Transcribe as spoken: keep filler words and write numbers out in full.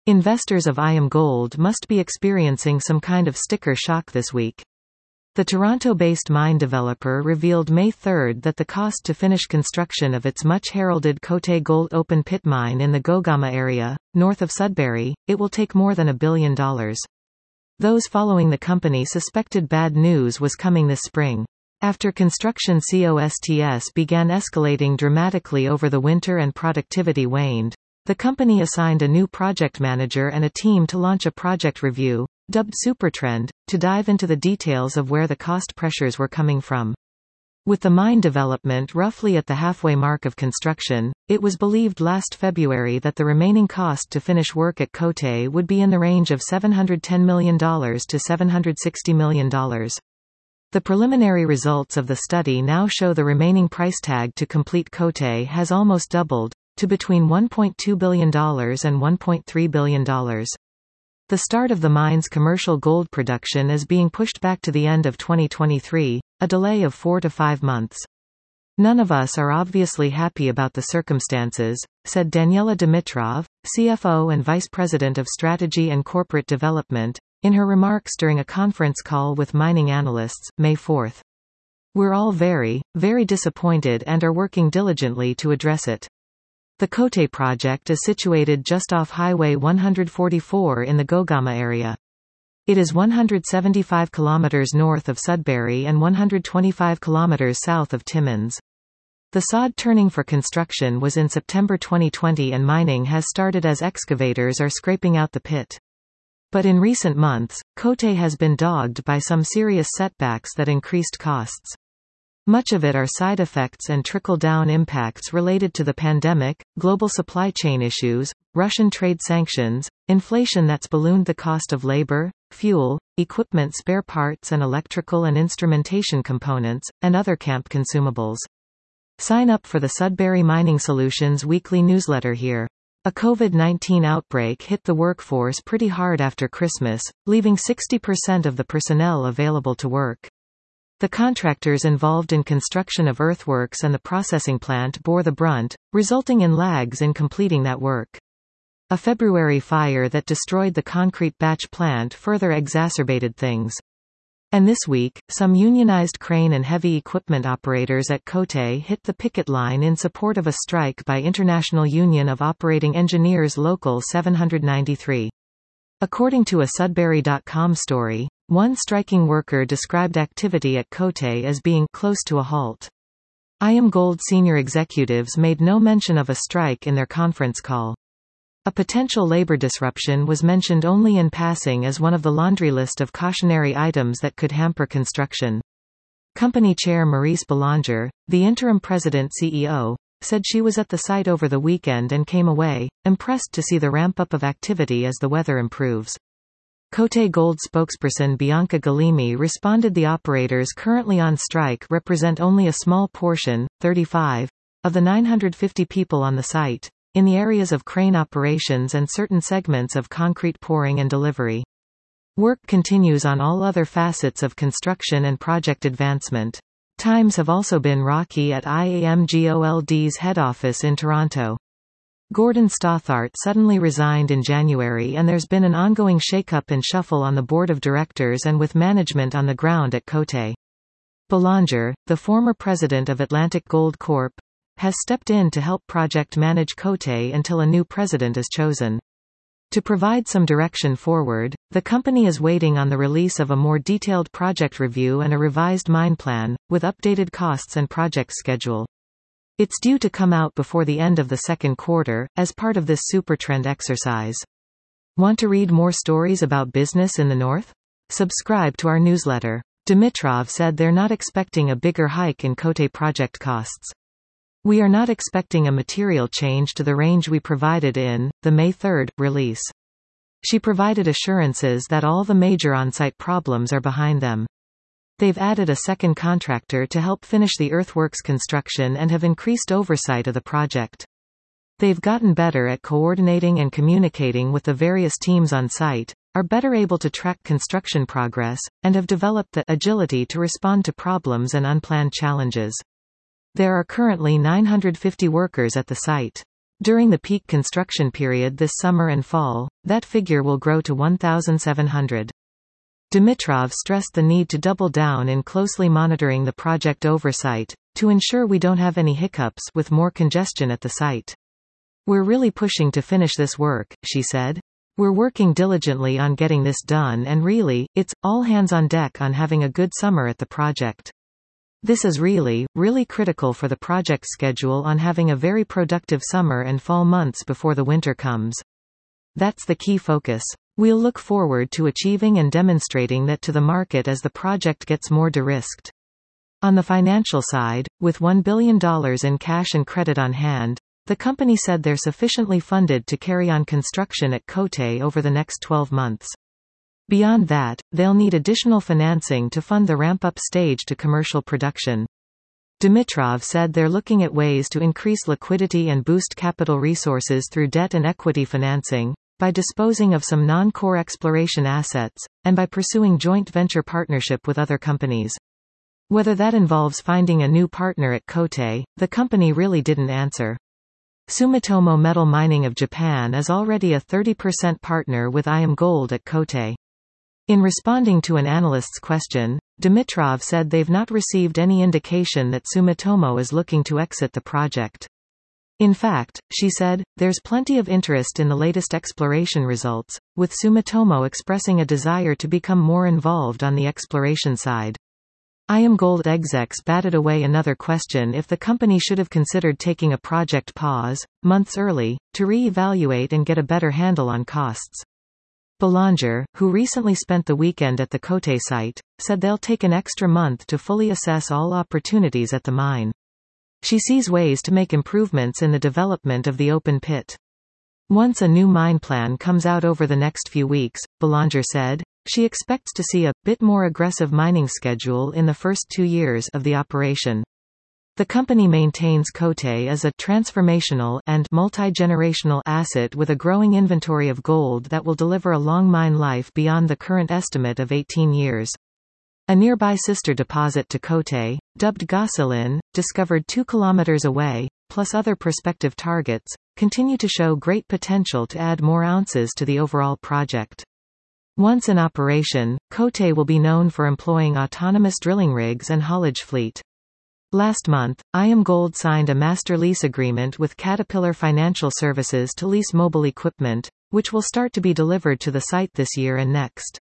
Investors of IAMGOLD must be experiencing some kind of sticker shock this week. The Toronto-based mine developer revealed May third that the cost to finish construction of its much-heralded Côté Gold open-pit mine in the Gogama area, north of Sudbury, it will take more than a billion dollars. Those following the company suspected bad news was coming this spring. After construction costs began escalating dramatically over the winter and productivity waned, the company assigned a new project manager and a team to launch a project review, dubbed Supertrend, to dive into the details of where the cost pressures were coming from. With the mine development roughly at the halfway mark of construction, it was believed last February that the remaining cost to finish work at Côté would be in the range of seven hundred ten million dollars to seven hundred sixty million dollars. The preliminary results of the study now show the remaining price tag to complete Côté has almost doubled, to between one point two billion dollars and one point three billion dollars. The start of the mine's commercial gold production is being pushed back to the end of twenty twenty-three, a delay of four to five months. None of us are obviously happy about the circumstances, said Daniela Dimitrov, C F O and Vice President of Strategy and Corporate Development, in her remarks during a conference call with mining analysts, May fourth. We're all very, very disappointed and are working diligently to address it. The Côté project is situated just off Highway one forty-four in the Gogama area. It is one hundred seventy-five kilometers north of Sudbury and one hundred twenty-five kilometers south of Timmins. The sod turning for construction was in September twenty twenty and mining has started as excavators are scraping out the pit. But in recent months, Côté has been dogged by some serious setbacks that increased costs. Much of it are side effects and trickle-down impacts related to the pandemic, global supply chain issues, Russian trade sanctions, inflation that's ballooned the cost of labor, fuel, equipment spare parts and electrical and instrumentation components, and other camp consumables. Sign up for the Sudbury Mining Solutions weekly newsletter here. A COVID nineteen outbreak hit the workforce pretty hard after Christmas, leaving sixty percent of the personnel available to work. The contractors involved in construction of earthworks and the processing plant bore the brunt, resulting in lags in completing that work. A February fire that destroyed the concrete batch plant further exacerbated things. And this week, some unionized crane and heavy equipment operators at Côté hit the picket line in support of a strike by International Union of Operating Engineers Local seven ninety-three. According to a Sudbury dot com story, one striking worker described activity at Côté as being close to a halt. IAMGOLD senior executives made no mention of a strike in their conference call. A potential labor disruption was mentioned only in passing as one of the laundry list of cautionary items that could hamper construction. Company chair Maurice Belanger, the interim president C E O, said she was at the site over the weekend and came away, impressed to see the ramp-up of activity as the weather improves. Côté Gold spokesperson Bianca Galimi responded the operators currently on strike represent only a small portion, thirty-five, of the nine hundred fifty people on the site, in the areas of crane operations and certain segments of concrete pouring and delivery. Work continues on all other facets of construction and project advancement. Times have also been rocky at IAMGOLD's head office in Toronto. Gordon Stothart suddenly resigned in January and there's been an ongoing shake-up and shuffle on the board of directors and with management on the ground at Côté. Belanger, the former president of Atlantic Gold Corp, has stepped in to help project manage Côté until a new president is chosen. To provide some direction forward, the company is waiting on the release of a more detailed project review and a revised mine plan, with updated costs and project schedule. It's due to come out before the end of the second quarter, as part of this Supertrend exercise. Want to read more stories about business in the North? Subscribe to our newsletter. Dimitrov said they're not expecting a bigger hike in Côté project costs. We are not expecting a material change to the range we provided in the May third release. She provided assurances that all the major on-site problems are behind them. They've added a second contractor to help finish the earthworks construction and have increased oversight of the project. They've gotten better at coordinating and communicating with the various teams on site, are better able to track construction progress, and have developed the agility to respond to problems and unplanned challenges. There are currently nine hundred fifty workers at the site. During the peak construction period this summer and fall, that figure will grow to one thousand seven hundred. Dimitrov stressed the need to double down in closely monitoring the project oversight, to ensure we don't have any hiccups with more congestion at the site. We're really pushing to finish this work, she said. We're working diligently on getting this done and really, it's all hands on deck on having a good summer at the project. This is really, really critical for the project schedule on having a very productive summer and fall months before the winter comes. That's the key focus. We'll look forward to achieving and demonstrating that to the market as the project gets more de-risked. On the financial side, with one billion dollars in cash and credit on hand, the company said they're sufficiently funded to carry on construction at Cote over the next twelve months. Beyond that, they'll need additional financing to fund the ramp-up stage to commercial production. Dimitrov said they're looking at ways to increase liquidity and boost capital resources through debt and equity financing, by disposing of some non-core exploration assets, and by pursuing joint venture partnership with other companies. Whether that involves finding a new partner at Cote, the company really didn't answer. Sumitomo Metal Mining of Japan is already a thirty percent partner with IAMGOLD at Cote. In responding to an analyst's question, Dimitrov said they've not received any indication that Sumitomo is looking to exit the project. In fact, she said, there's plenty of interest in the latest exploration results, with Sumitomo expressing a desire to become more involved on the exploration side. IAMGOLD execs batted away another question if the company should have considered taking a project pause, months early, to re-evaluate and get a better handle on costs. Belanger, who recently spent the weekend at the Cote site, said they'll take an extra month to fully assess all opportunities at the mine. She sees ways to make improvements in the development of the open pit. Once a new mine plan comes out over the next few weeks, Belanger said, she expects to see a bit more aggressive mining schedule in the first two years of the operation. The company maintains Cote as a transformational and multi-generational asset with a growing inventory of gold that will deliver a long mine life beyond the current estimate of eighteen years. A nearby sister deposit to Cote, dubbed Gosselin, discovered two kilometers away, plus other prospective targets, continue to show great potential to add more ounces to the overall project. Once in operation, Cote will be known for employing autonomous drilling rigs and haulage fleet. Last month, IAMGOLD signed a master lease agreement with Caterpillar Financial Services to lease mobile equipment, which will start to be delivered to the site this year and next.